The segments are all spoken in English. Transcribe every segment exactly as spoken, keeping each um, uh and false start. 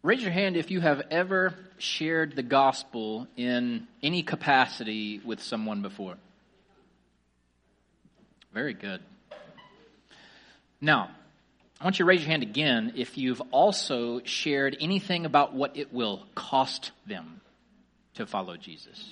Raise your hand if you have ever shared the gospel in any capacity with someone before. Very good. Now, I want you to raise your hand again if you've also shared anything about what it will cost them to follow Jesus.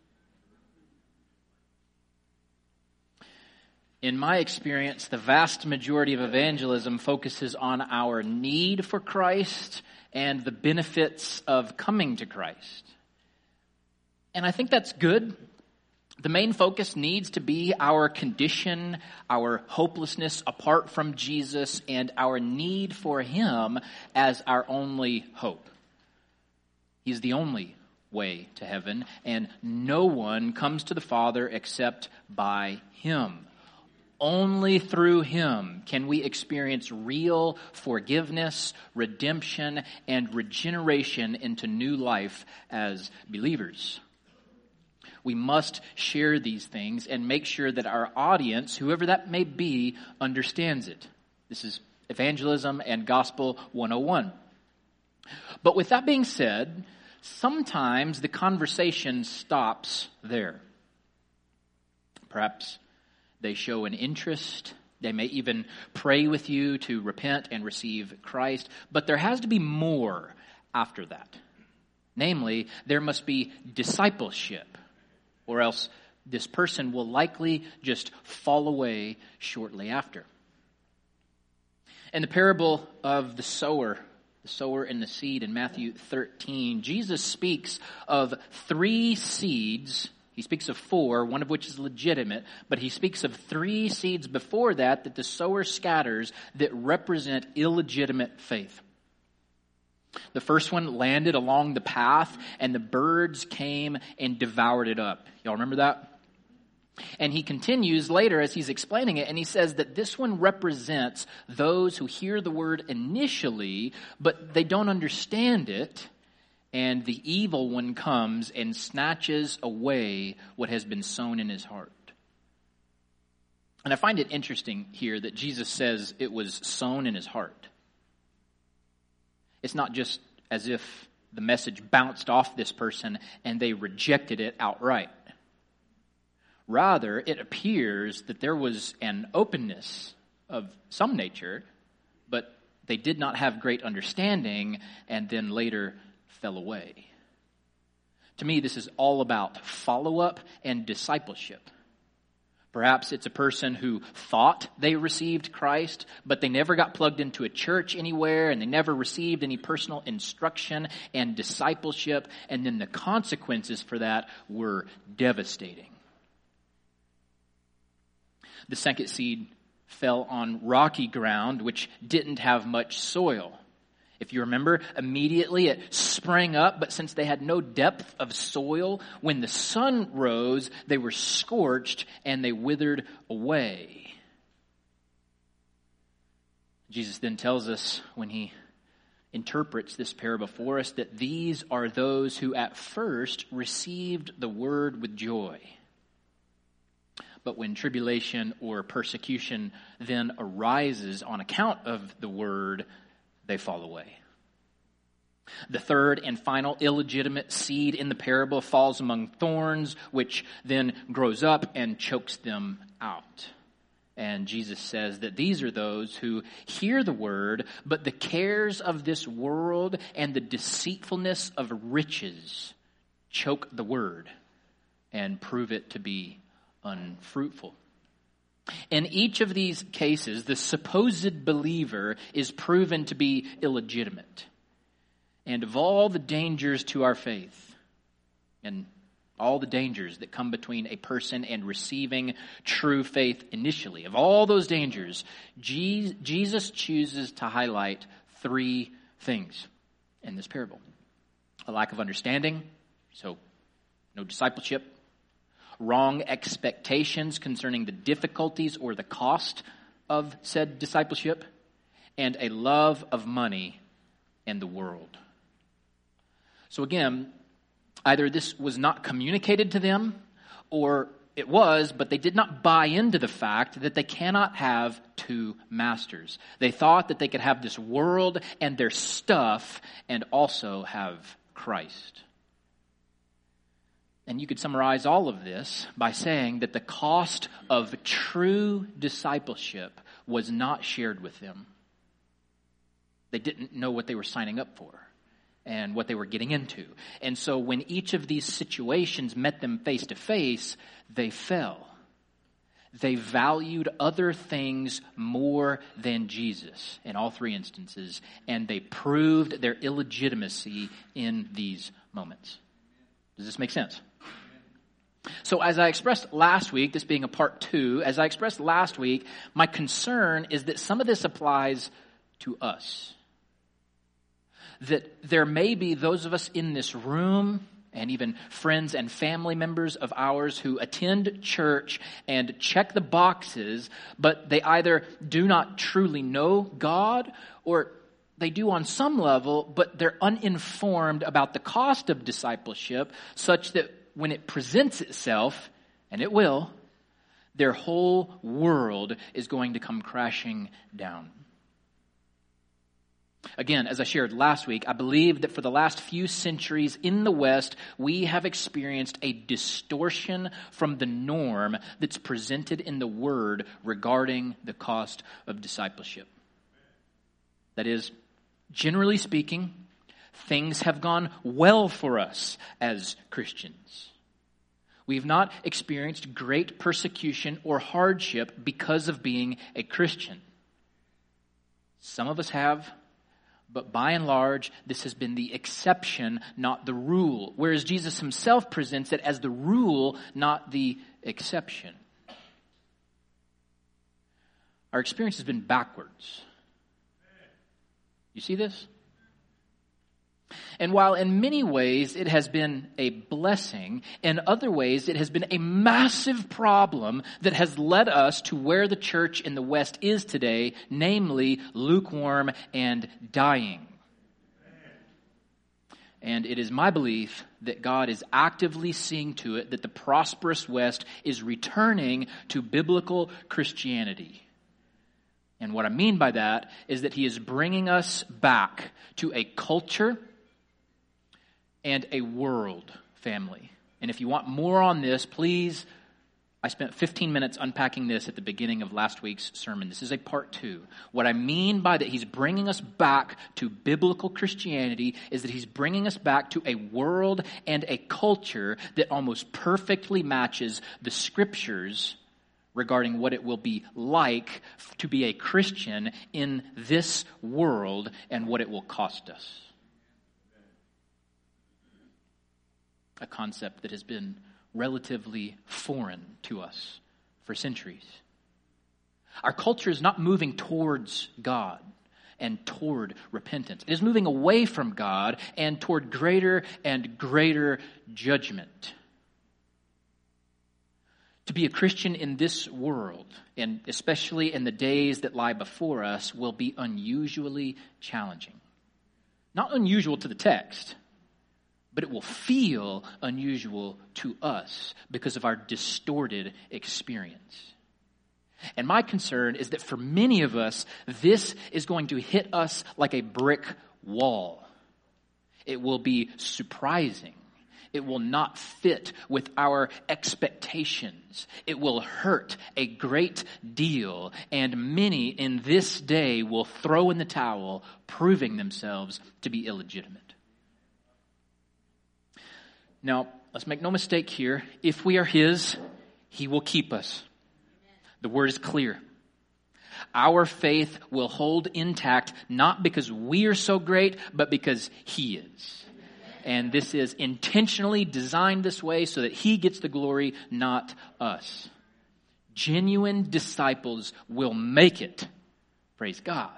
In my experience, the vast majority of evangelism focuses on our need for Christ and the benefits of coming to Christ. And I think that's good. The main focus needs to be our condition, our hopelessness apart from Jesus, and our need for Him as our only hope. He's the only way to heaven, and no one comes to the Father except by Him. Only through Him can we experience real forgiveness, redemption, and regeneration into new life as believers. We must share these things and make sure that our audience, whoever that may be, understands it. This is Evangelism and Gospel one oh one. But with that being said, sometimes the conversation stops there. Perhaps they show an interest. They may even pray with you to repent and receive Christ. But there has to be more after that. Namely, there must be discipleship, or else this person will likely just fall away shortly after. In the parable of the sower, the sower and the seed in Matthew thirteen, Jesus speaks of three seeds. He speaks of four, one of which is legitimate, but he speaks of three seeds before that that the sower scatters that represent illegitimate faith. The first one landed along the path, and the birds came and devoured it up. Y'all remember that? And he continues later as he's explaining it, and he says that this one represents those who hear the word initially, but they don't understand it. And the evil one comes and snatches away what has been sown in his heart. And I find it interesting here that Jesus says it was sown in his heart. It's not just as if the message bounced off this person and they rejected it outright. Rather, it appears that there was an openness of some nature, but they did not have great understanding and then later fell away. To me, this is all about follow-up and discipleship. Perhaps it's a person who thought they received Christ, but they never got plugged into a church anywhere, and they never received any personal instruction and discipleship, and then the consequences for that were devastating. The second seed fell on rocky ground, which didn't have much soil. If you remember, immediately it sprang up, but since they had no depth of soil, when the sun rose, they were scorched and they withered away. Jesus then tells us when he interprets this parable for us that these are those who at first received the word with joy. But when tribulation or persecution then arises on account of the word, they fall away. The third and final illegitimate seed in the parable falls among thorns, which then grows up and chokes them out. And Jesus says that these are those who hear the word, but the cares of this world and the deceitfulness of riches choke the word and prove it to be unfruitful. In each of these cases, the supposed believer is proven to be illegitimate. And of all the dangers to our faith, and all the dangers that come between a person and receiving true faith initially, of all those dangers, Jesus chooses to highlight three things in this parable. A lack of understanding, so no discipleship. Wrong expectations concerning the difficulties or the cost of said discipleship, and a love of money and the world. So again, either this was not communicated to them, or it was, but they did not buy into the fact that they cannot have two masters. They thought that they could have this world and their stuff and also have Christ. And you could summarize all of this by saying that the cost of true discipleship was not shared with them. They didn't know what they were signing up for and what they were getting into. And so when each of these situations met them face to face, they fell. They valued other things more than Jesus in all three instances, and they proved their illegitimacy in these moments. Does this make sense? So as I expressed last week, this being a part two, as I expressed last week, my concern is that some of this applies to us. That there may be those of us in this room and even friends and family members of ours who attend church and check the boxes, but they either do not truly know God or they do on some level, but they're uninformed about the cost of discipleship such that when it presents itself, and it will, their whole world is going to come crashing down. Again, as I shared last week, I believe that for the last few centuries in the West, we have experienced a distortion from the norm that's presented in the Word regarding the cost of discipleship. That is, generally speaking, things have gone well for us as Christians. We've not experienced great persecution or hardship because of being a Christian. Some of us have, but by and large, this has been the exception, not the rule. Whereas Jesus himself presents it as the rule, not the exception. Our experience has been backwards. You see this? And while in many ways it has been a blessing, in other ways it has been a massive problem that has led us to where the church in the West is today, namely lukewarm and dying. And it is my belief that God is actively seeing to it that the prosperous West is returning to biblical Christianity. And what I mean by that is that he is bringing us back to a culture and a world, family. And if you want more on this, please, I spent fifteen minutes unpacking this at the beginning of last week's sermon. This is a part two. What I mean by that he's bringing us back to biblical Christianity is that he's bringing us back to a world and a culture that almost perfectly matches the scriptures regarding what it will be like to be a Christian in this world and what it will cost us. A concept that has been relatively foreign to us for centuries. Our culture is not moving towards God and toward repentance. It is moving away from God and toward greater and greater judgment. To be a Christian in this world, and especially in the days that lie before us, will be unusually challenging. Not unusual to the text, but it will feel unusual to us because of our distorted experience. And my concern is that for many of us, this is going to hit us like a brick wall. It will be surprising. It will not fit with our expectations. It will hurt a great deal, and many in this day will throw in the towel, proving themselves to be illegitimate. Now, let's make no mistake here. If we are his, he will keep us. The word is clear. Our faith will hold intact, not because we are so great, but because he is. And this is intentionally designed this way so that he gets the glory, not us. Genuine disciples will make it. Praise God.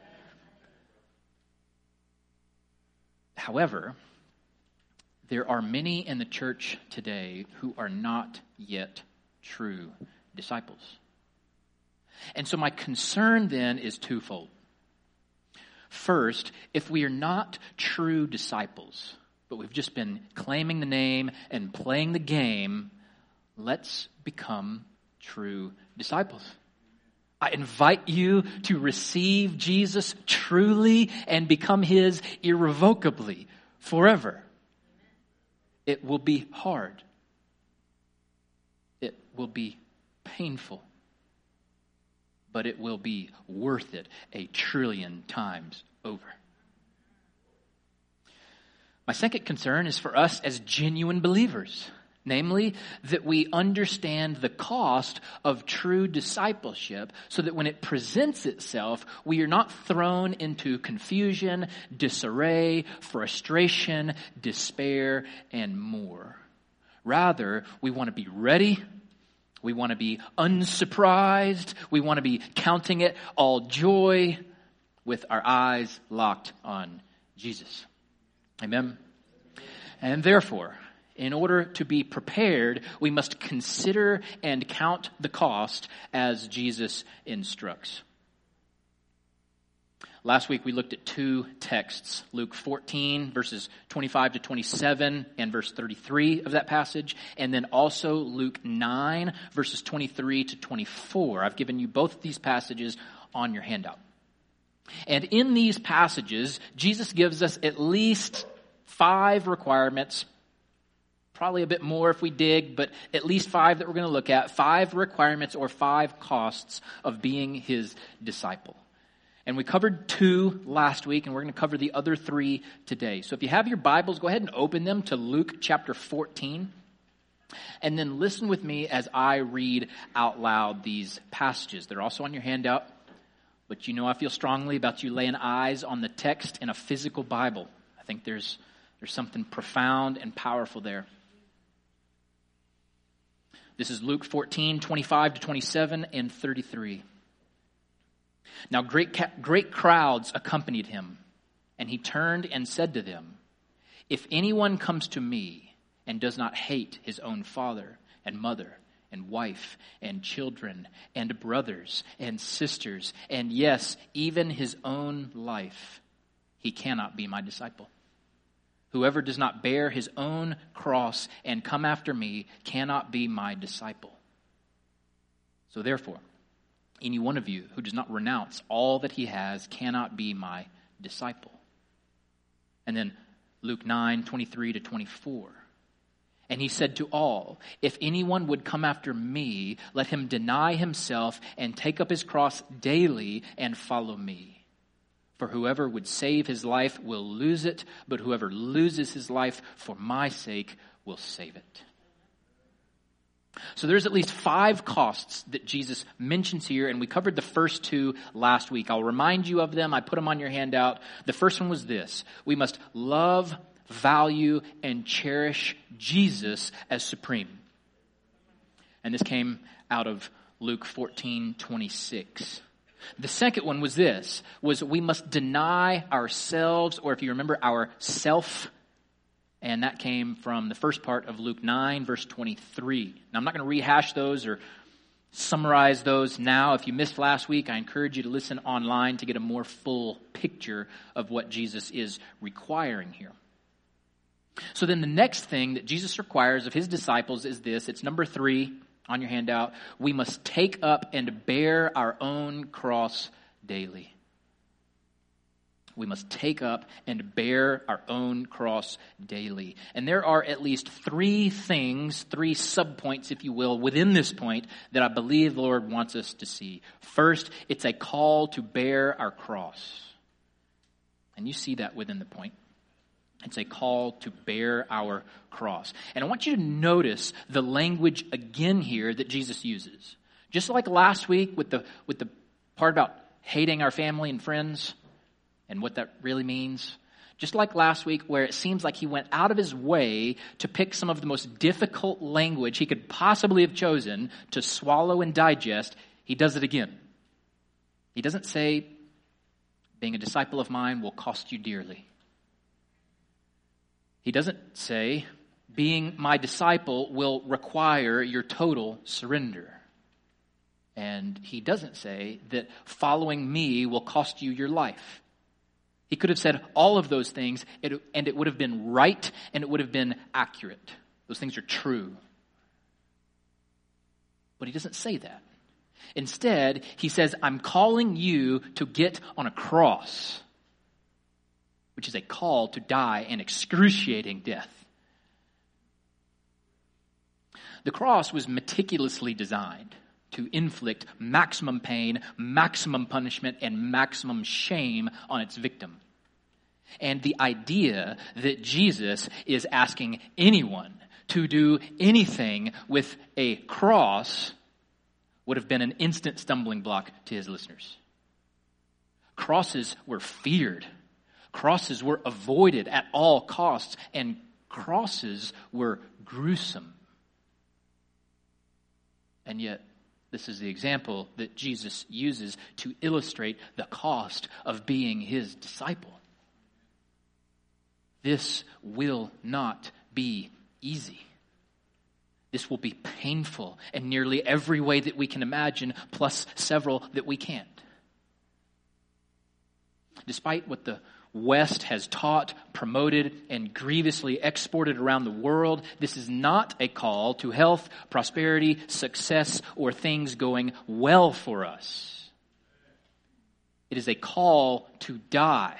However, there are many in the church today who are not yet true disciples. And so my concern then is twofold. First, if we are not true disciples, but we've just been claiming the name and playing the game, Let's become true disciples. I invite you to receive Jesus truly and become his irrevocably forever. It will be hard. It will be painful. But it will be worth it a trillion times over. My second concern is for us as genuine believers. Namely, that we understand the cost of true discipleship so that when it presents itself, we are not thrown into confusion, disarray, frustration, despair, and more. Rather, we want to be ready. We want to be unsurprised. We want to be counting it all joy with our eyes locked on Jesus. Amen. And therefore, in order to be prepared, we must consider and count the cost as Jesus instructs. Last week we looked at two texts, Luke fourteen, verses twenty-five to twenty-seven, and verse thirty-three of that passage, and then also Luke nine, verses twenty-three to twenty-four. I've given you both of these passages on your handout. And in these passages, Jesus gives us at least five requirements. Probably a bit more if we dig, but at least five that we're going to look at. Five requirements or five costs of being his disciple. And we covered two last week, and we're going to cover the other three today. So if you have your Bibles, go ahead and open them to Luke chapter fourteen. And then listen with me as I read out loud these passages. They're also on your handout. But you know I feel strongly about you laying eyes on the text in a physical Bible. I think there's, there's something profound and powerful there. This is Luke fourteen, twenty-five to twenty-seven and thirty-three. Now great great crowds accompanied him, and he turned and said to them, "If anyone comes to me and does not hate his own father and mother and wife and children and brothers and sisters, and yes, even his own life, he cannot be my disciple. Whoever does not bear his own cross and come after me cannot be my disciple. So therefore, any one of you who does not renounce all that he has cannot be my disciple." And then Luke nine, twenty-three to twenty-four. And he said to all, "If anyone would come after me, let him deny himself and take up his cross daily and follow me. For whoever would save his life will lose it, but whoever loses his life for my sake will save it." So there's at least five costs that Jesus mentions here, and we covered the first two last week. I'll remind you of them. I put them on your handout. The first one was this: we must love, value, and cherish Jesus as supreme. And this came out of Luke fourteen, twenty-six. The second one was this, was we must deny ourselves, or if you remember, our self. And that came from the first part of Luke nine, verse twenty-three. Now, I'm not going to rehash those or summarize those now. If you missed last week, I encourage you to listen online to get a more full picture of what Jesus is requiring here. So then the next thing that Jesus requires of his disciples is this. It's number three on your handout. We must take up and bear our own cross daily. We must take up and bear our own cross daily. And there are at least three things, three subpoints, if you will, within this point that I believe the Lord wants us to see. First, it's a call to bear our cross. And you see that within the point. It's a call to bear our cross. And I want you to notice the language again here that Jesus uses. Just like last week with the with the part about hating our family and friends and what that really means. Just like last week where it seems like he went out of his way to pick some of the most difficult language he could possibly have chosen to swallow and digest, he does it again. He doesn't say, being a disciple of mine will cost you dearly. He doesn't say, being my disciple will require your total surrender. And he doesn't say that following me will cost you your life. He could have said all of those things, and it would have been right, and it would have been accurate. Those things are true. But he doesn't say that. Instead, he says, I'm calling you to get on a cross, which is a call to die an excruciating death. The cross was meticulously designed to inflict maximum pain, maximum punishment, and maximum shame on its victim. And the idea that Jesus is asking anyone to do anything with a cross would have been an instant stumbling block to his listeners. Crosses were feared. Crosses were avoided at all costs, and crosses were gruesome. And yet, this is the example that Jesus uses to illustrate the cost of being his disciple. This will not be easy. This will be painful in nearly every way that we can imagine, plus several that we can't. Despite what the West has taught, promoted, and grievously exported around the world, this is not a call to health, prosperity, success, or things going well for us. It is a call to die.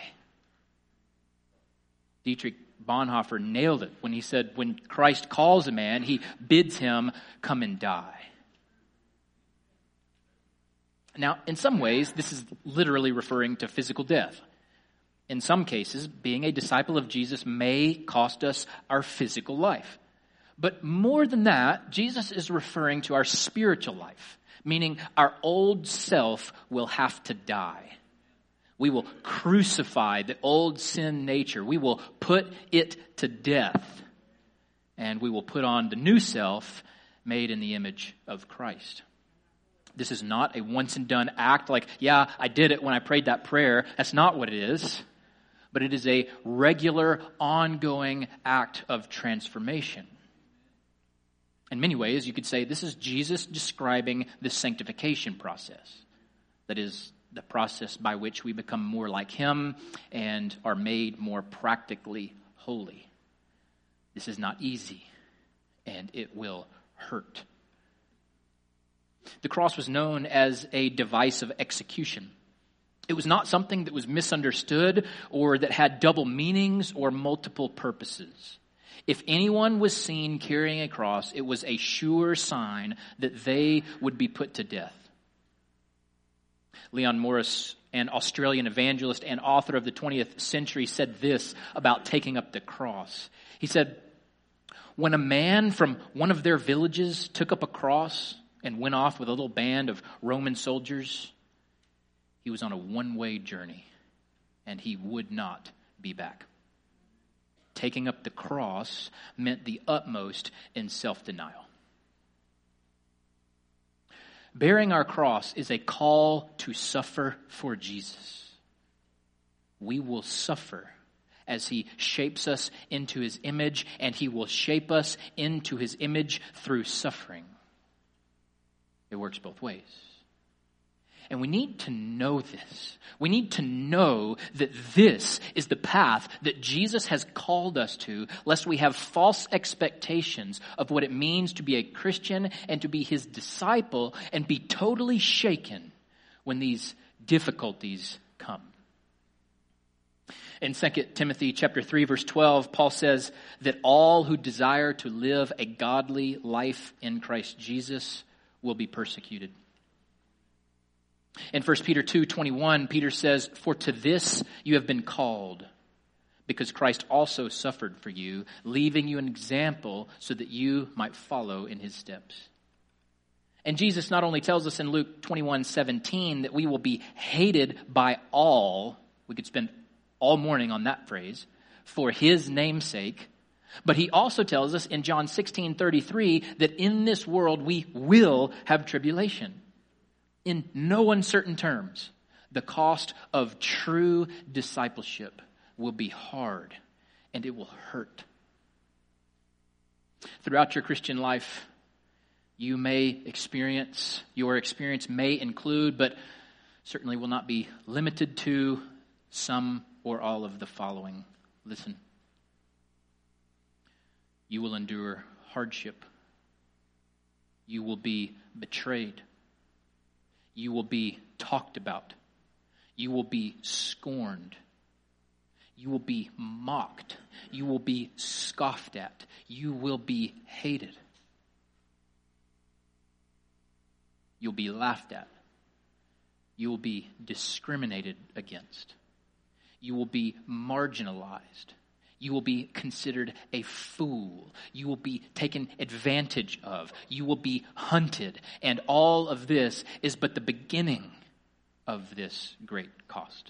Dietrich Bonhoeffer nailed it when he said, when Christ calls a man, he bids him come and die. Now, in some ways, this is literally referring to physical death. In some cases, being a disciple of Jesus may cost us our physical life. But more than that, Jesus is referring to our spiritual life, meaning our old self will have to die. We will crucify the old sin nature. We will put it to death. And we will put on the new self made in the image of Christ. This is not a once and done act like, yeah, I did it when I prayed that prayer. That's not what it is. But it is a regular, ongoing act of transformation. In many ways, you could say this is Jesus describing the sanctification process. That is, the process by which we become more like him and are made more practically holy. This is not easy, and it will hurt. The cross was known as a device of execution. It was not something that was misunderstood or that had double meanings or multiple purposes. If anyone was seen carrying a cross, it was a sure sign that they would be put to death. Leon Morris, an Australian evangelist and author of the twentieth century, said this about taking up the cross. He said, when a man from one of their villages took up a cross and went off with a little band of Roman soldiers, he was on a one-way journey, and he would not be back. Taking up the cross meant the utmost in self-denial. Bearing our cross is a call to suffer for Jesus. We will suffer as he shapes us into his image, and he will shape us into his image through suffering. It works both ways. And we need to know this. We need to know that this is the path that Jesus has called us to, lest we have false expectations of what it means to be a Christian and to be his disciple and be totally shaken when these difficulties come. In Second Timothy chapter three, verse twelve, Paul says that all who desire to live a godly life in Christ Jesus will be persecuted. In First Peter two twenty-one, Peter says, for to this you have been called, because Christ also suffered for you, leaving you an example so that you might follow in his steps. And Jesus not only tells us in Luke twenty-one seventeen that we will be hated by all, we could spend all morning on that phrase, for his name's sake, but he also tells us in John sixteen thirty-three that in this world we will have tribulation. In no uncertain terms, the cost of true discipleship will be hard and it will hurt. Throughout your Christian life, you may experience, your experience may include, but certainly will not be limited to, some or all of the following. Listen. You will endure hardship. You will be betrayed. You will be talked about. You will be scorned. You will be mocked. You will be scoffed at. You will be hated. You'll be laughed at. You will be discriminated against. You will be marginalized. You will be considered a fool. You will be taken advantage of. You will be hunted. And all of this is but the beginning of this great cost.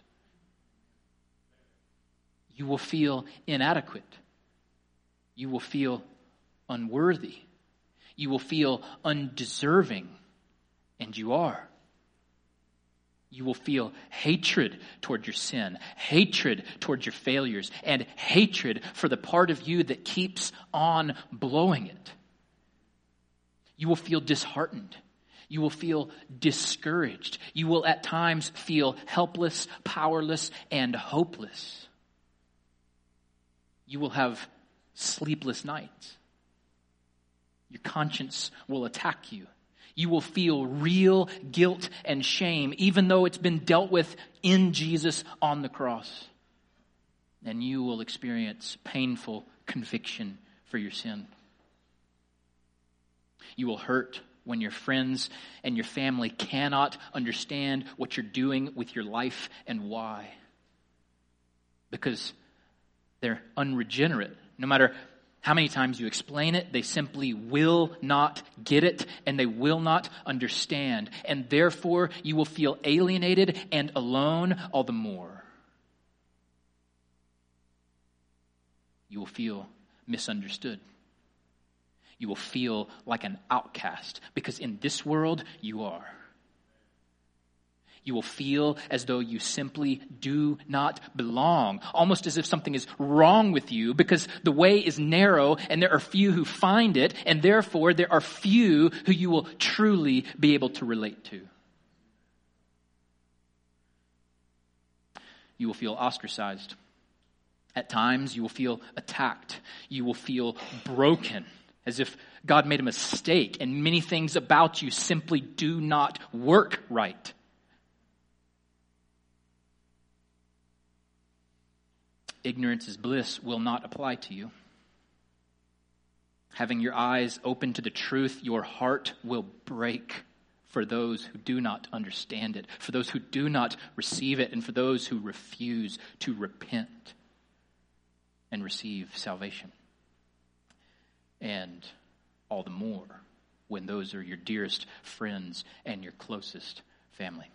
You will feel inadequate. You will feel unworthy. You will feel undeserving. And you are. You will feel hatred toward your sin, hatred toward your failures, and hatred for the part of you that keeps on blowing it. You will feel disheartened. You will feel discouraged. You will at times feel helpless, powerless, and hopeless. You will have sleepless nights. Your conscience will attack you. You will feel real guilt and shame, even though it's been dealt with in Jesus on the cross. And you will experience painful conviction for your sin. You will hurt when your friends and your family cannot understand what you're doing with your life and why. Because they're unregenerate. No matter how many times you explain it, they simply will not get it and they will not understand. And therefore, you will feel alienated and alone all the more. You will feel misunderstood. You will feel like an outcast because in this world, you are. You will feel as though you simply do not belong, almost as if something is wrong with you because the way is narrow and there are few who find it, and therefore there are few who you will truly be able to relate to. You will feel ostracized. At times, you will feel attacked. You will feel broken, as if God made a mistake and many things about you simply do not work right. Ignorance is bliss will not apply to you. Having your eyes open to the truth, your heart will break for those who do not understand it, for those who do not receive it, and for those who refuse to repent and receive salvation. And all the more when those are your dearest friends and your closest family.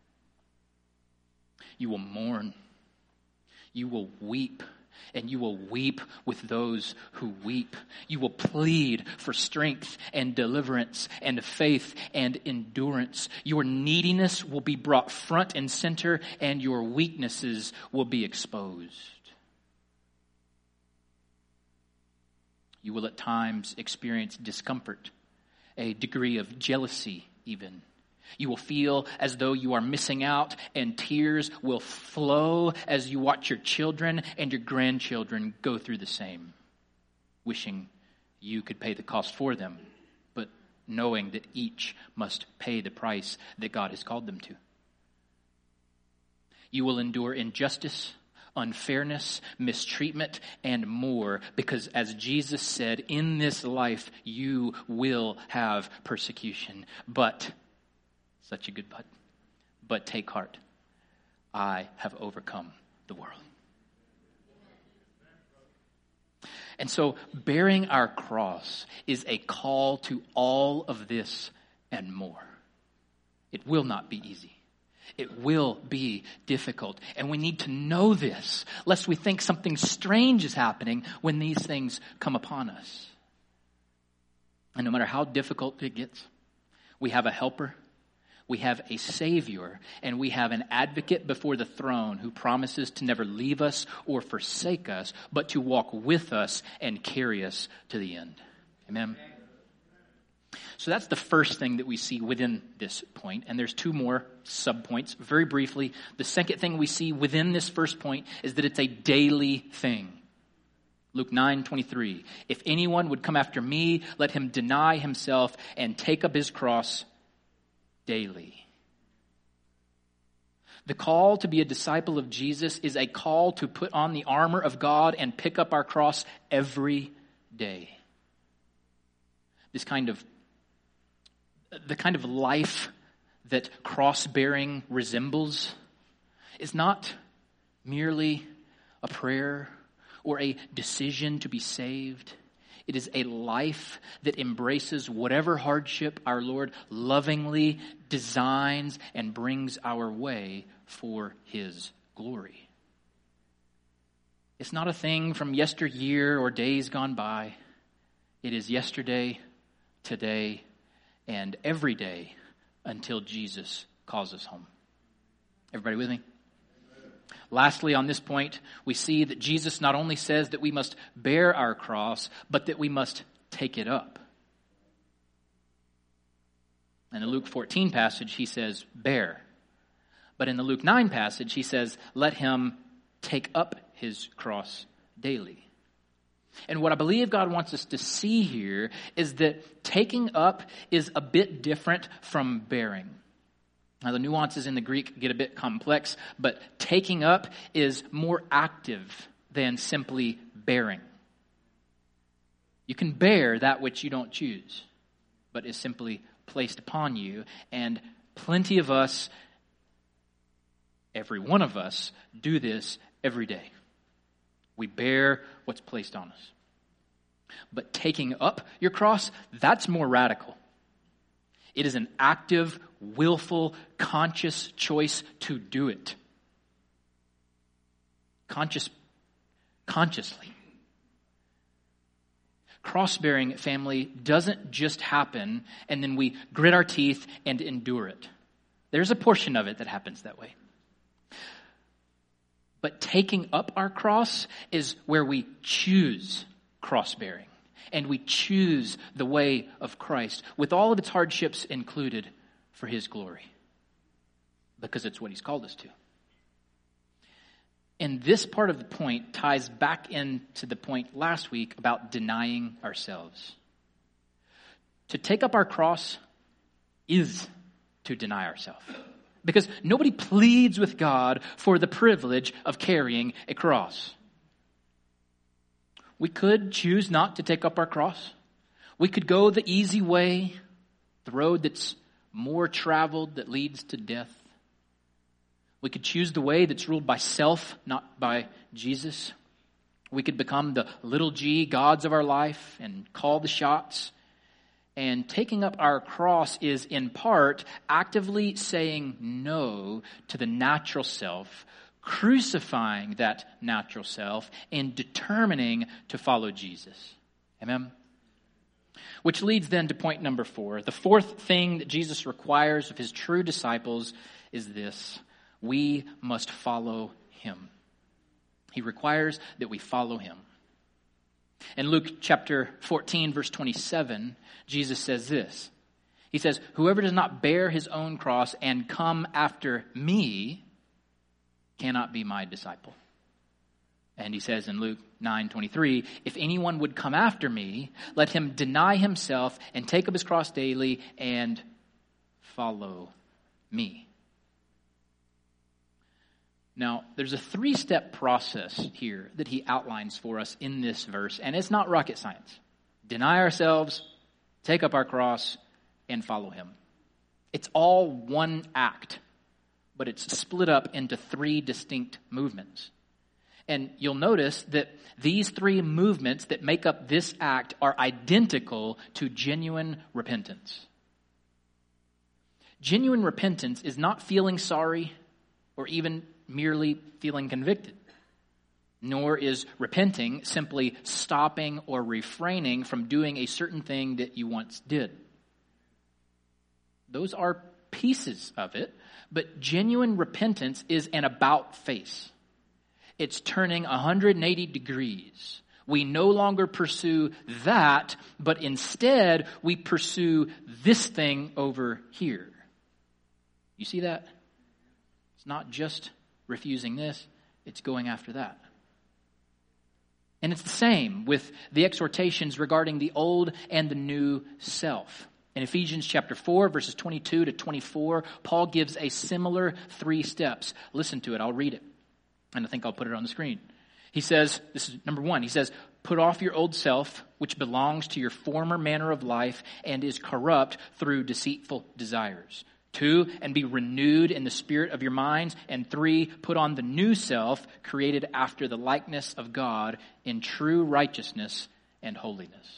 You will mourn. You will weep, and you will weep with those who weep. You will plead for strength and deliverance and faith and endurance. Your neediness will be brought front and center, and your weaknesses will be exposed. You will at times experience discomfort, a degree of jealousy even. You will feel as though you are missing out, and tears will flow as you watch your children and your grandchildren go through the same, wishing you could pay the cost for them, but knowing that each must pay the price that God has called them to. You will endure injustice, unfairness, mistreatment, and more, because as Jesus said, in this life you will have persecution. But Such a good but. But take heart. I have overcome the world. And so bearing our cross is a call to all of this and more. It will not be easy. It will be difficult. And we need to know this, lest we think something strange is happening when these things come upon us. And no matter how difficult it gets, we have a helper. We have a Savior, and we have an advocate before the throne who promises to never leave us or forsake us, but to walk with us and carry us to the end. Amen? So that's the first thing that we see within this point, and there's two more subpoints. Very briefly, the second thing we see within this first point is that it's a daily thing. Luke nine twenty-three. If anyone would come after me, let him deny himself and take up his cross daily. The call to be a disciple of Jesus is a call to put on the armor of God and pick up our cross every day. This kind of, the kind of life that cross-bearing resembles is not merely a prayer or a decision to be saved. It is a life that embraces whatever hardship our Lord lovingly designs and brings our way for His glory. It's not a thing from yesteryear or days gone by. It is yesterday, today, and every day until Jesus calls us home. Everybody with me? Lastly, on this point, we see that Jesus not only says that we must bear our cross, but that we must take it up. In the Luke fourteen passage, he says, bear. But in the Luke nine passage, he says, let him take up his cross daily. And what I believe God wants us to see here is that taking up is a bit different from bearing. Now, the nuances in the Greek get a bit complex, but taking up is more active than simply bearing. You can bear that which you don't choose, but is simply placed upon you. And plenty of us, every one of us, do this every day. We bear what's placed on us. But taking up your cross, that's more radical. It is an active, willful, conscious choice to do it. Conscious, consciously. Cross-bearing, family, doesn't just happen and then we grit our teeth and endure it. There's a portion of it that happens that way. But taking up our cross is where we choose cross-bearing. And we choose the way of Christ with all of its hardships included for His glory. Because it's what He's called us to. And this part of the point ties back into the point last week about denying ourselves. To take up our cross is to deny ourselves. Because nobody pleads with God for the privilege of carrying a cross. We could choose not to take up our cross. We could go the easy way, the road that's more traveled that leads to death. We could choose the way that's ruled by self, not by Jesus. We could become the little g gods of our life and call the shots. And taking up our cross is in part actively saying no to the natural self, crucifying that natural self, and determining to follow Jesus. Amen? Which leads then to point number four. The fourth thing that Jesus requires of His true disciples is this. We must follow Him. He requires that we follow Him. In Luke chapter fourteen, verse twenty-seven, Jesus says this. He says, whoever does not bear his own cross and come after me cannot be my disciple. And he says in Luke nine twenty-three, if anyone would come after me, let him deny himself and take up his cross daily and follow me. Now, there's a three-step process here that he outlines for us in this verse, and it's not rocket science. Deny ourselves, take up our cross, and follow Him. It's all one act, but it's split up into three distinct movements. And you'll notice that these three movements that make up this act are identical to genuine repentance. Genuine repentance is not feeling sorry or even merely feeling convicted. Nor is repenting simply stopping or refraining from doing a certain thing that you once did. Those are pieces of it, but genuine repentance is an about face. It's turning one hundred eighty degrees. We no longer pursue that, but instead we pursue this thing over here. You see that? It's not just refusing this, it's going after that. And it's the same with the exhortations regarding the old and the new self. In Ephesians chapter four, verses twenty-two to twenty-four, Paul gives a similar three steps. Listen to it. I'll read it. And I think I'll put it on the screen. He says, this is number one, he says, put off your old self, which belongs to your former manner of life and is corrupt through deceitful desires. Two, and be renewed in the spirit of your minds. And three, put on the new self, created after the likeness of God in true righteousness and holiness.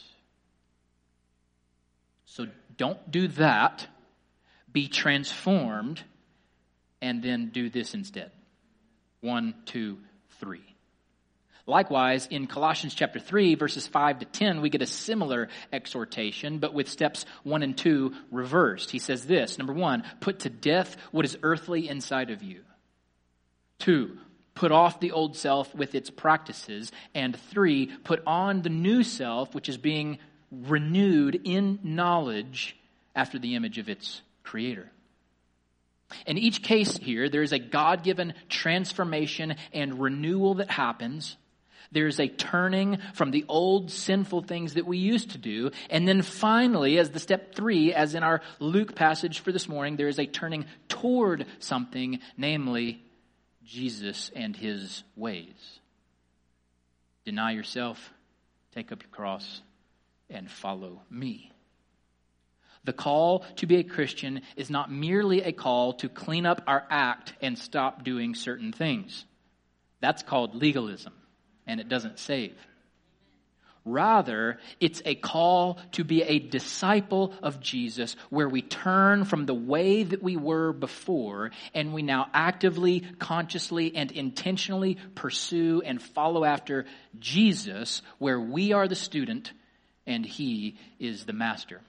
So don't do that. Be transformed, and then do this instead. One, two, three. Likewise, in Colossians chapter three, verses five to ten, we get a similar exhortation, but with steps one and two reversed. He says this, number one, put to death what is earthly inside of you. Two, put off the old self with its practices. And three, put on the new self, which is being renewed in knowledge after the image of its creator. In each case here, there is a God-given transformation and renewal that happens. There's a turning from the old sinful things that we used to do. And then finally, as the step three, as in our Luke passage for this morning, there is a turning toward something, namely Jesus and his ways. Deny yourself, take up your cross, and follow me. The call to be a Christian is not merely a call to clean up our act and stop doing certain things. That's called legalism, and it doesn't save. Rather, it's a call to be a disciple of Jesus, where we turn from the way that we were before, and we now actively, consciously, and intentionally pursue and follow after Jesus, where we are the student and he is the master.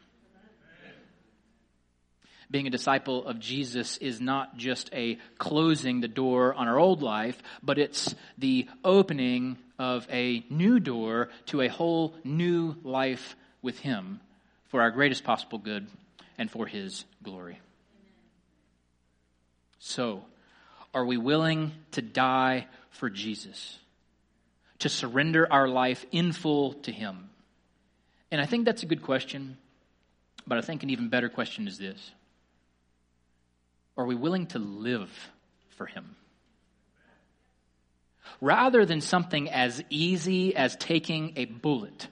Being a disciple of Jesus is not just a closing the door on our old life, but it's the opening of a new door to a whole new life with him for our greatest possible good and for his glory. So, are we willing to die for Jesus? To surrender our life in full to him? And I think that's a good question, but I think an even better question is this. Are we willing to live for him? Rather than something as easy as taking a bullet,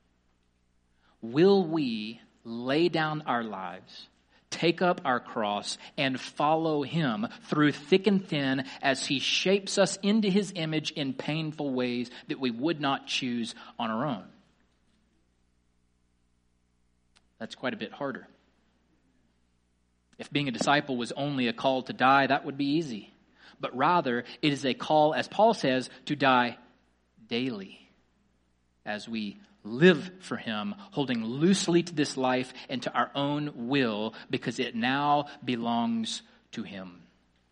will we lay down our lives, take up our cross, and follow him through thick and thin as he shapes us into his image in painful ways that we would not choose on our own? That's quite a bit harder. If being a disciple was only a call to die, that would be easy. But rather, it is a call, as Paul says, to die daily as we live for him, holding loosely to this life and to our own will, because it now belongs to him.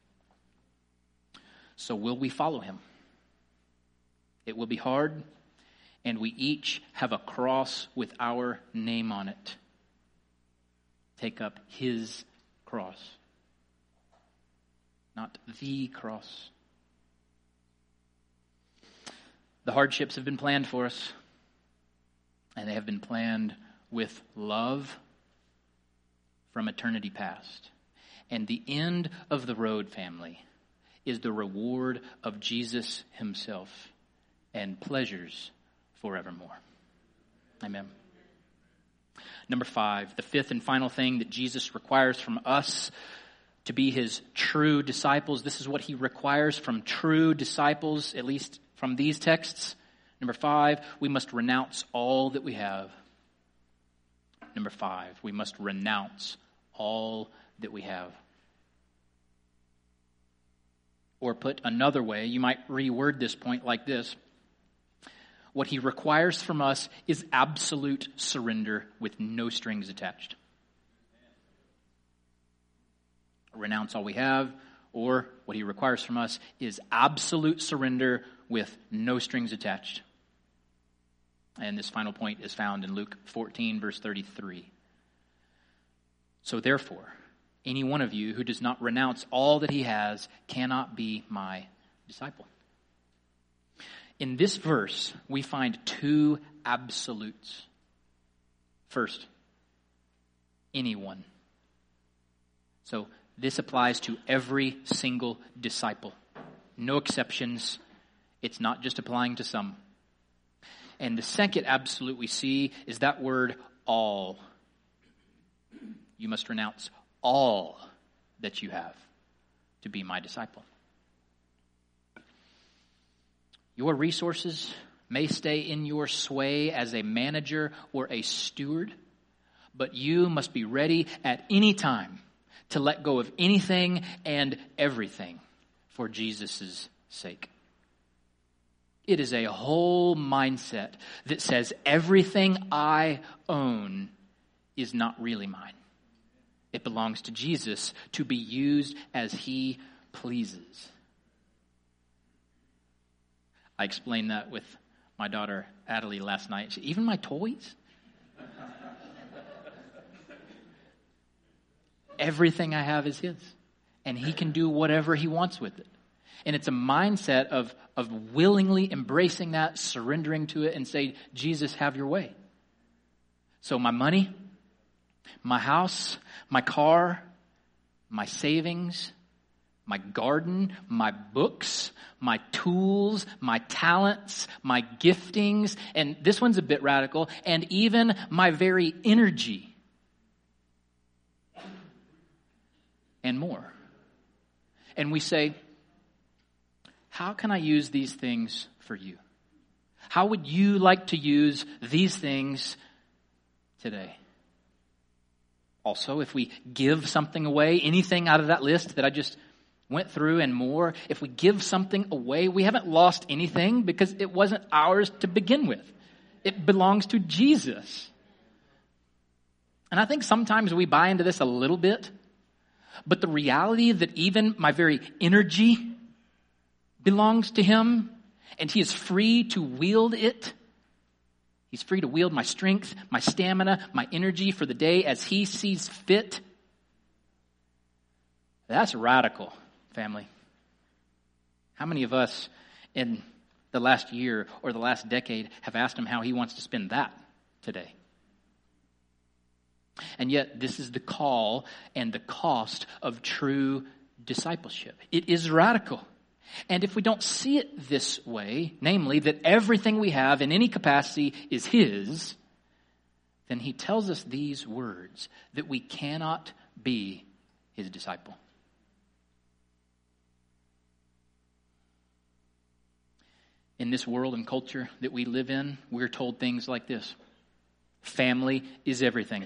So will we follow him? It will be hard, and we each have a cross with our name on it. Take up his cross, not the cross. The hardships have been planned for us, and they have been planned with love from eternity past. And the end of the road, family, is the reward of Jesus himself and pleasures forevermore. Amen. Number five, the fifth and final thing that Jesus requires from us to be his true disciples. This is what he requires from true disciples, at least from these texts. Number five, we must renounce all that we have. Number five, we must renounce all that we have. Or put another way, you might reword this point like this. What he requires from us is absolute surrender with no strings attached. Renounce all we have, or what he requires from us is absolute surrender with no strings attached. And this final point is found in Luke fourteen, verse thirty-three. So therefore, any one of you who does not renounce all that he has cannot be my disciple. In this verse, we find two absolutes. First, anyone. So this applies to every single disciple. No exceptions. It's not just applying to some. And the second absolute we see is that word all. You must renounce all that you have to be my disciple. Your resources may stay in your sway as a manager or a steward, but you must be ready at any time to let go of anything and everything for Jesus' sake. It is a whole mindset that says everything I own is not really mine. It belongs to Jesus to be used as he pleases. I explained that with my daughter Adelie last night. She, even my toys? Everything I have is his. And he can do whatever he wants with it. And it's a mindset of, of willingly embracing that, surrendering to it, and say, Jesus, have your way. So my money, my house, my car, my savings, my garden, my books, my tools, my talents, my giftings, and this one's a bit radical, and even my very energy and more. And we say, how can I use these things for you? How would you like to use these things today? Also, if we give something away, anything out of that list that I just went through and more, if we give something away, we haven't lost anything because it wasn't ours to begin with. It belongs to Jesus. And I think sometimes we buy into this a little bit, but the reality that even my very energy belongs to him and he is free to wield it. He's free to wield my strength, my stamina, my energy for the day as he sees fit. That's radical, family. How many of us in the last year or the last decade have asked him how he wants to spend that today? And yet, this is the call and the cost of true discipleship. It is radical. And if we don't see it this way, namely that everything we have in any capacity is his, then he tells us these words, that we cannot be his disciple. In this world and culture that we live in, we're told things like this. Family is everything.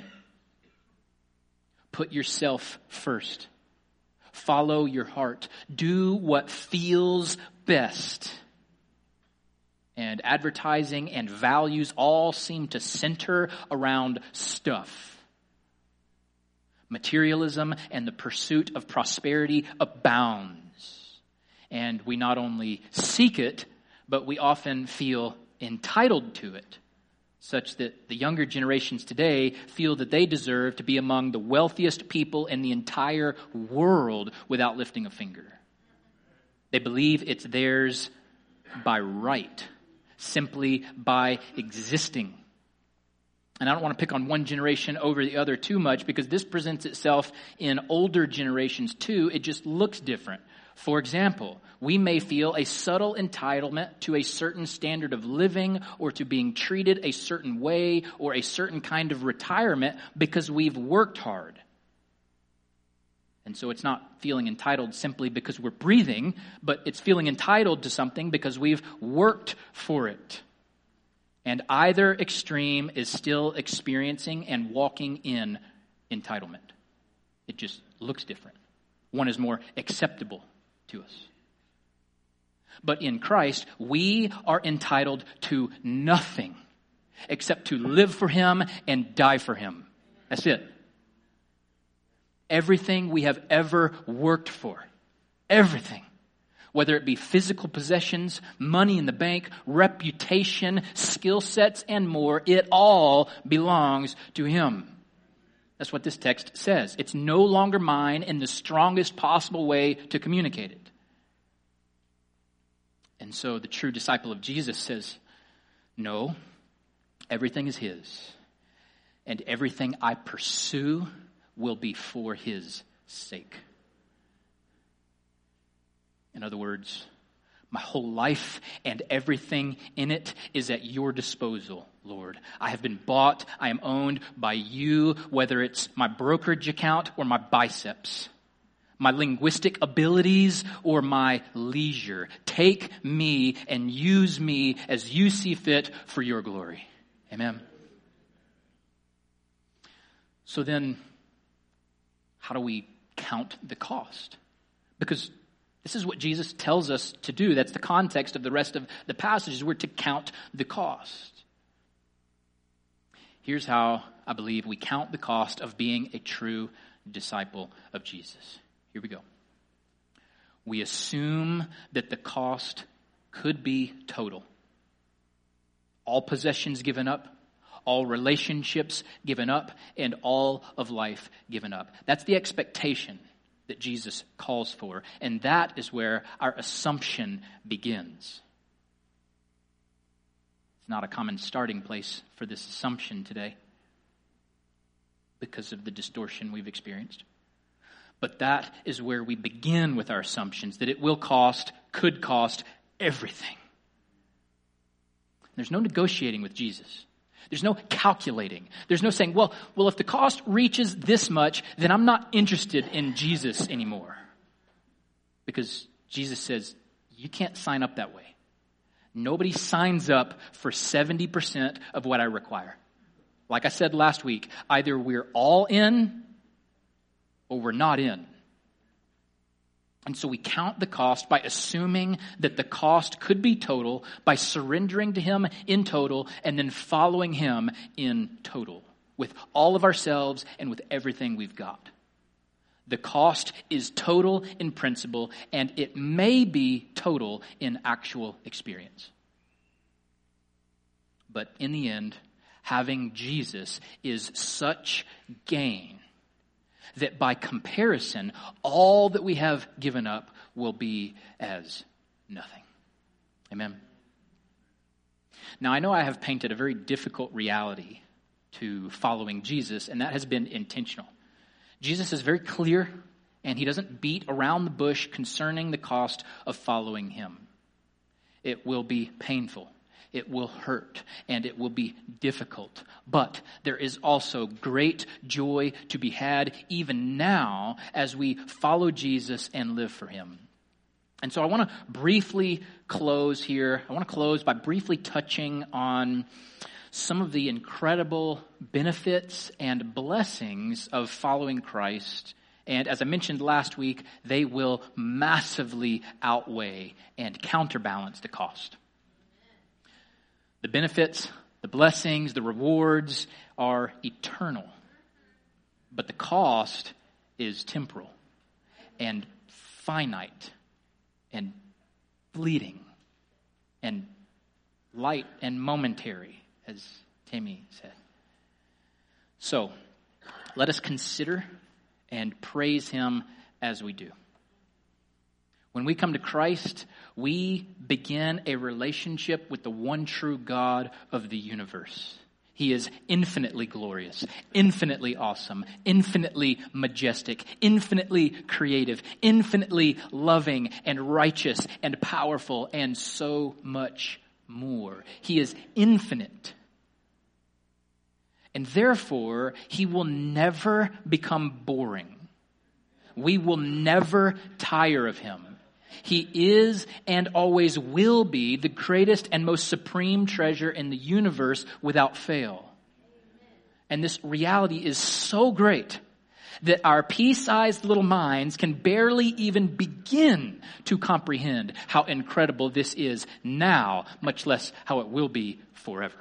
Put yourself first. Follow your heart. Do what feels best. And advertising and values all seem to center around stuff. Materialism and the pursuit of prosperity abounds. And we not only seek it, but we often feel entitled to it, such that the younger generations today feel that they deserve to be among the wealthiest people in the entire world without lifting a finger. They believe it's theirs by right, simply by existing. And I don't want to pick on one generation over the other too much because this presents itself in older generations too. It just looks different. For example, we may feel a subtle entitlement to a certain standard of living or to being treated a certain way or a certain kind of retirement because we've worked hard. And so it's not feeling entitled simply because we're breathing, but it's feeling entitled to something because we've worked for it. And either extreme is still experiencing and walking in entitlement. It just looks different. One is more acceptable to us. But in Christ, we are entitled to nothing except to live for him and die for him. That's it. Everything we have ever worked for, everything, whether it be physical possessions, money in the bank, reputation, skill sets, and more, it all belongs to him. That's what this text says. It's no longer mine in the strongest possible way to communicate it. And so the true disciple of Jesus says, no, everything is his. And everything I pursue will be for his sake. In other words, my whole life and everything in it is at your disposal, Lord. I have been bought, I am owned by you, whether it's my brokerage account or my biceps, my linguistic abilities or my leisure. Take me and use me as you see fit for your glory. Amen. So then, how do we count the cost? Because this is what Jesus tells us to do. That's the context of the rest of the passages. We're to count the cost. Here's how I believe we count the cost of being a true disciple of Jesus. Here we go. We assume that the cost could be total. All possessions given up, all relationships given up, and all of life given up. That's the expectation that Jesus calls for. And that is where our assumption begins. It's not a common starting place for this assumption today because of the distortion we've experienced. But that is where we begin with our assumptions, that it will cost, could cost everything. There's no negotiating with Jesus. There's no calculating. There's no saying, well, well, if the cost reaches this much, then I'm not interested in Jesus anymore. Because Jesus says, you can't sign up that way. Nobody signs up for seventy percent of what I require. Like I said last week, either we're all in or we're not in. And so we count the cost by assuming that the cost could be total, by surrendering to him in total, and then following him in total, with all of ourselves and with everything we've got. The cost is total in principle, and it may be total in actual experience. But in the end, having Jesus is such gain that by comparison, all that we have given up will be as nothing. Amen. Now, I know I have painted a very difficult reality to following Jesus, and that has been intentional. Jesus is very clear, and he doesn't beat around the bush concerning the cost of following him. It will be painful. It will hurt, and it will be difficult. But there is also great joy to be had even now as we follow Jesus and live for him. And so I want to briefly close here. I want to close by briefly touching on some of the incredible benefits and blessings of following Christ. And as I mentioned last week, they will massively outweigh and counterbalance the cost. The benefits, the blessings, the rewards are eternal. But the cost is temporal and finite and fleeting and light and momentary, as Timmy said. So, let us consider and praise him as we do. When we come to Christ, we begin a relationship with the one true God of the universe. He is infinitely glorious, infinitely awesome, infinitely majestic, infinitely creative, infinitely loving and righteous and powerful, and so much more. He is infinite. And therefore, he will never become boring. We will never tire of him. He is and always will be the greatest and most supreme treasure in the universe without fail. And this reality is so great that our pea-sized little minds can barely even begin to comprehend how incredible this is now, much less how it will be forever.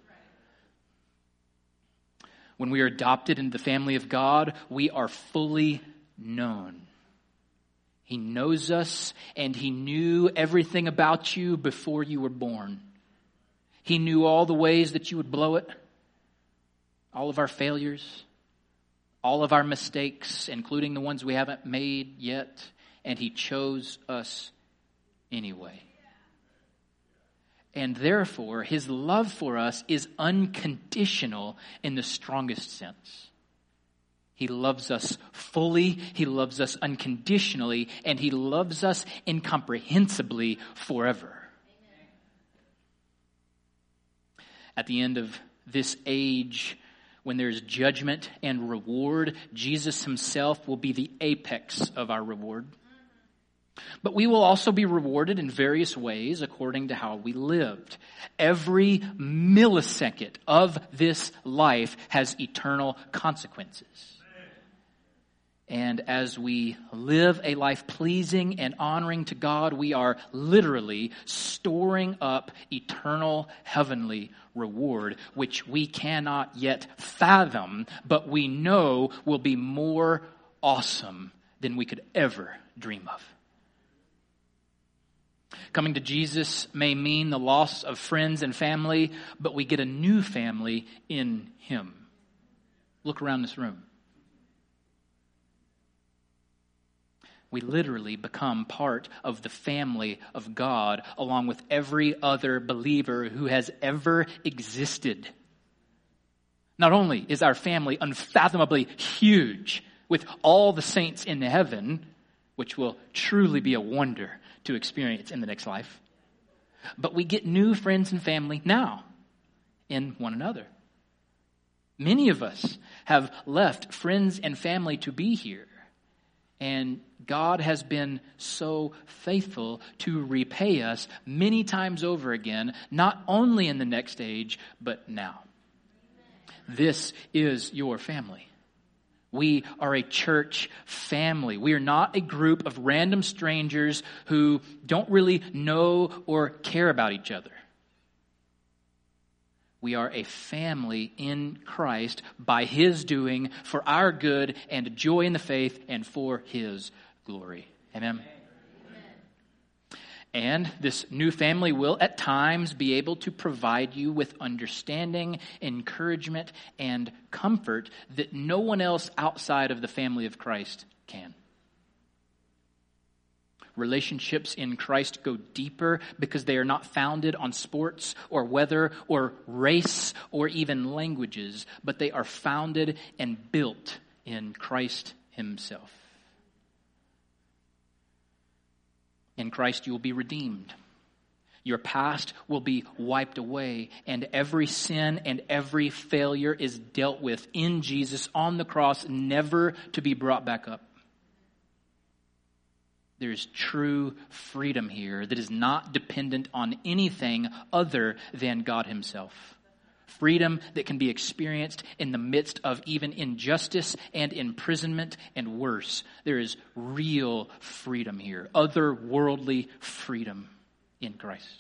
When we are adopted into the family of God, we are fully known. He knows us, and he knew everything about you before you were born. He knew all the ways that you would blow it, all of our failures, all of our mistakes, including the ones we haven't made yet, and he chose us anyway. And therefore, his love for us is unconditional in the strongest sense. He loves us fully, he loves us unconditionally, and he loves us incomprehensibly forever. Amen. At the end of this age, when there's judgment and reward, Jesus himself will be the apex of our reward. But we will also be rewarded in various ways according to how we lived. Every millisecond of this life has eternal consequences. And as we live a life pleasing and honoring to God, we are literally storing up eternal heavenly reward, which we cannot yet fathom, but we know will be more awesome than we could ever dream of. Coming to Jesus may mean the loss of friends and family, but we get a new family in him. Look around this room. We literally become part of the family of God along with every other believer who has ever existed. Not only is our family unfathomably huge with all the saints in heaven, which will truly be a wonder to experience in the next life, but we get new friends and family now in one another. Many of us have left friends and family to be here, and God has been so faithful to repay us many times over again, not only in the next age, but now. This is your family. We are a church family. We are not a group of random strangers who don't really know or care about each other. We are a family in Christ by his doing, for our good and joy in the faith and for his glory. Amen. And this new family will at times be able to provide you with understanding, encouragement, and comfort that no one else outside of the family of Christ can. Relationships in Christ go deeper because they are not founded on sports or weather or race or even languages, but they are founded and built in Christ himself. In Christ you will be redeemed. Your past will be wiped away, and every sin and every failure is dealt with in Jesus on the cross, never to be brought back up. There's true freedom here that is not dependent on anything other than God himself. Freedom that can be experienced in the midst of even injustice and imprisonment and worse. There is real freedom here, otherworldly freedom in Christ.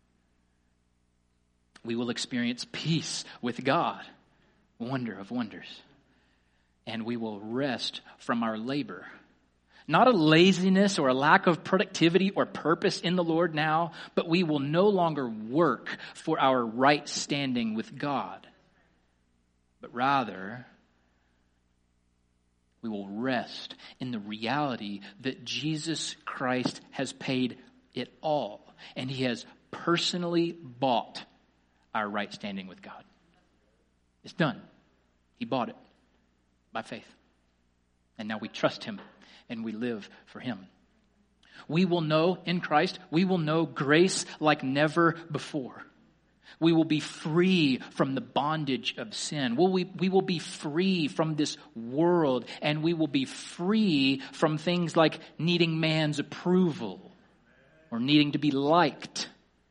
We will experience peace with God, wonder of wonders, and we will rest from our labor. Not a laziness or a lack of productivity or purpose in the Lord now, but we will no longer work for our right standing with God. But rather, we will rest in the reality that Jesus Christ has paid it all. And he has personally bought our right standing with God. It's done. He bought it by faith. And now we trust him. And we live for him. We will know in Christ, we will know grace like never before. We will be free from the bondage of sin. We'll, we, we will be free from this world, and we will be free from things like needing man's approval or needing to be liked.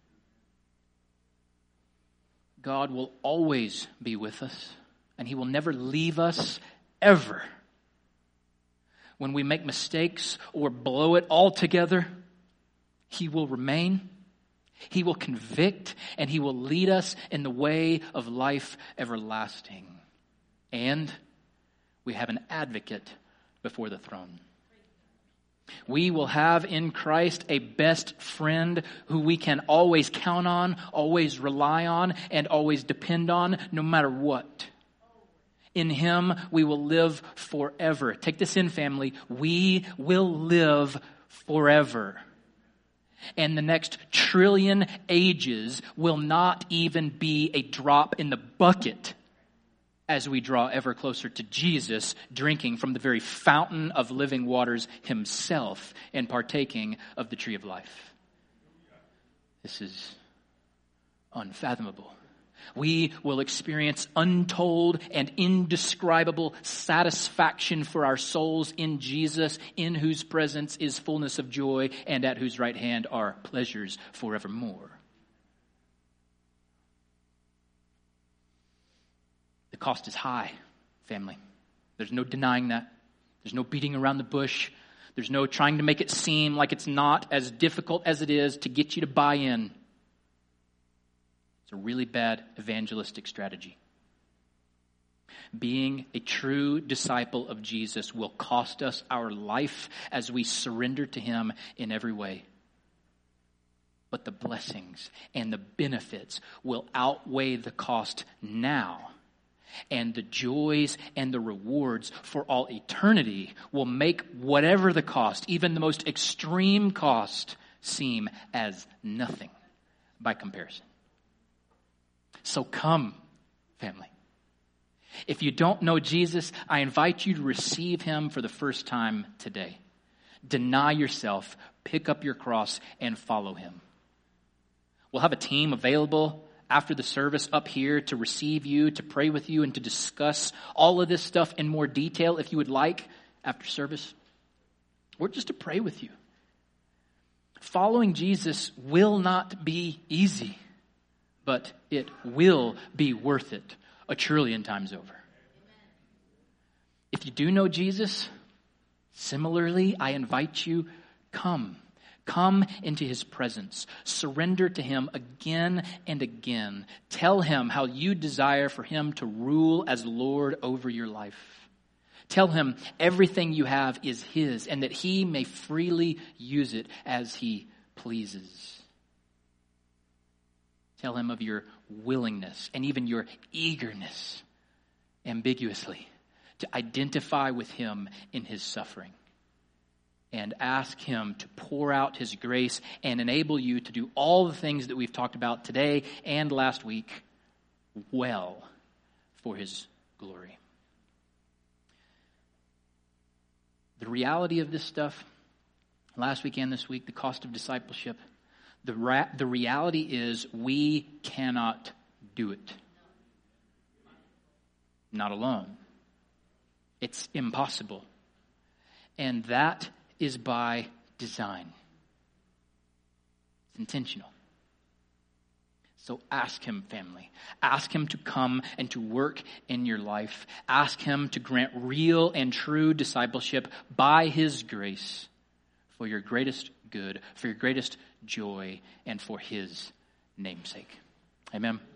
God will always be with us, and he will never leave us ever. When we make mistakes or blow it altogether, he will remain, he will convict, and he will lead us in the way of life everlasting. And we have an advocate before the throne. We will have in Christ a best friend who we can always count on, always rely on, and always depend on, no matter what. In him, we will live forever. Take this in, family. We will live forever. And the next trillion ages will not even be a drop in the bucket as we draw ever closer to Jesus, drinking from the very fountain of living waters himself and partaking of the tree of life. This is unfathomable. We will experience untold and indescribable satisfaction for our souls in Jesus, in whose presence is fullness of joy and at whose right hand are pleasures forevermore. The cost is high, family. There's no denying that. There's no beating around the bush. There's no trying to make it seem like it's not as difficult as it is to get you to buy in. It's a really bad evangelistic strategy. Being a true disciple of Jesus will cost us our life as we surrender to him in every way. But the blessings and the benefits will outweigh the cost now. And the joys and the rewards for all eternity will make whatever the cost, even the most extreme cost, seem as nothing by comparison. So come, family. If you don't know Jesus, I invite you to receive him for the first time today. Deny yourself, pick up your cross, and follow him. We'll have a team available after the service up here to receive you, to pray with you, and to discuss all of this stuff in more detail if you would like after service. Or just to pray with you. Following Jesus will not be easy, but it will be worth it a trillion times over. If you do know Jesus, similarly, I invite you, come. Come into his presence. Surrender to him again and again. Tell him how you desire for him to rule as Lord over your life. Tell him everything you have is his and that he may freely use it as he pleases. Tell him of your willingness and even your eagerness, ambiguously, to identify with him in his suffering. And ask him to pour out his grace and enable you to do all the things that we've talked about today and last week well for his glory. The reality of this stuff, last week and this week, the cost of discipleship, the, ra- the reality is we cannot do it. Not alone. It's impossible. And that is by design. It's intentional. So ask him, family. Ask him to come and to work in your life. Ask him to grant real and true discipleship by his grace for your greatest good, for your greatest joy, and for his namesake. Amen.